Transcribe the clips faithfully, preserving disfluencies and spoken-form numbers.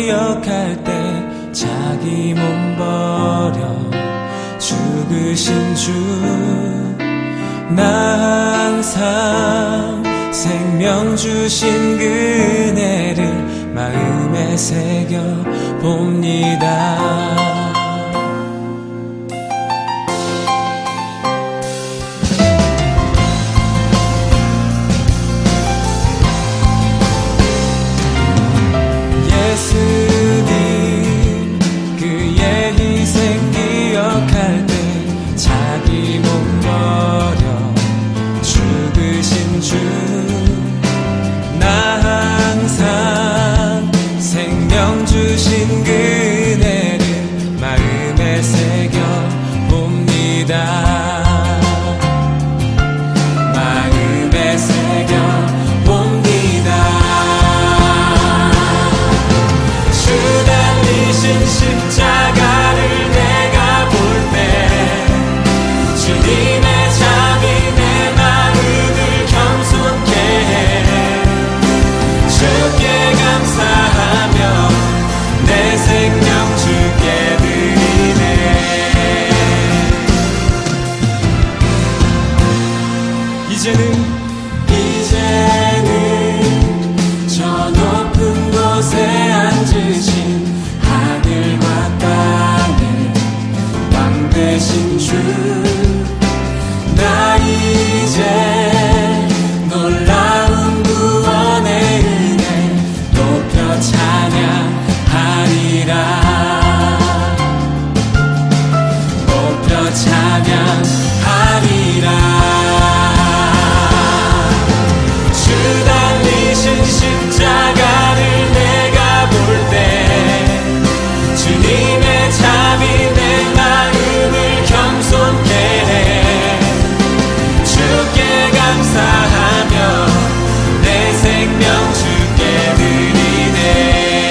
기억할 때 자기 몸 버려 죽으신 주, 나 항상 생명 주신 그네를 마음에 새겨 봅니다. 예수님 그의 희생 기억할 때 자기 몸 버려 죽으신 주, 나 항상 생명 주신 그네를 마음에 새겨 봅니다. 마음에 새겨 봅니다. 주 달리신 십자가를 내가 볼 때 주님의 잠이 내 마음을 겸손케 해. 주께 감사하며 내 생명 주께 드리네. 이제는 이제는 저 높은 곳에 앉으신 하늘과 땅의 왕 되신 주, 나 이제 놀라운 구원의 은혜 높여 찬양하리라. 높여 찬양하리라. 주 달리신 십자가를 내가 볼 때 주님의 잠이 내 마음을 겸손케 해. 주께 감사하며 내 생명 주께 드리네.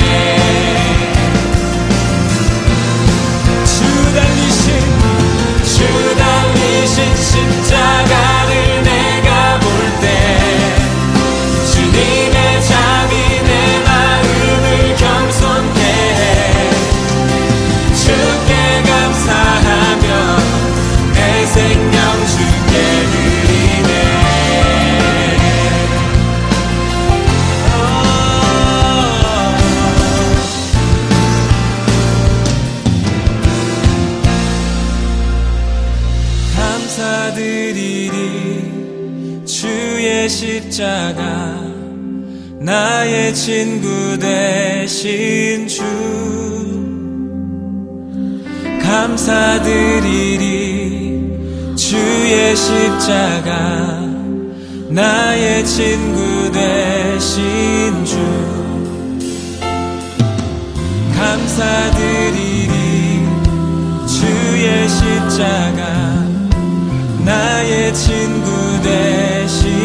주 달리신 주 달리신 십자가를 내가 볼 때 주님의 잠이 내 마음을 겸손케 해. 주께 감사하며 내 생명 주께 드리네. 감사드리리 주의 십자가 나의 친구 되신 주, 감사드리리 주의 십자가 나의 친구 되신 주, 감사드리리 주의 십자가 나의 친구 되신